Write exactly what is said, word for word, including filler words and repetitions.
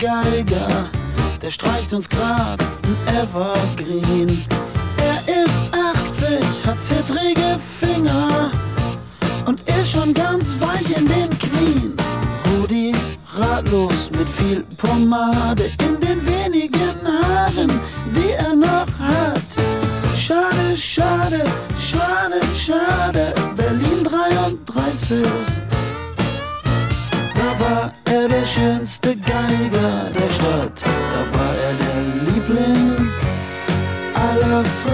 Geiger, der streicht uns grad ein Evergreen. Er ist achtzig, hat zittrige Finger und ist schon ganz weich in den Knien. Rudi ratlos mit viel Pomade in den wenigen Haaren, die er noch hat. Schade, schade, schade, schade, Berlin dreiunddreißig. Da war er der schönste Geiger der Stadt, da war er der Liebling aller Frauen.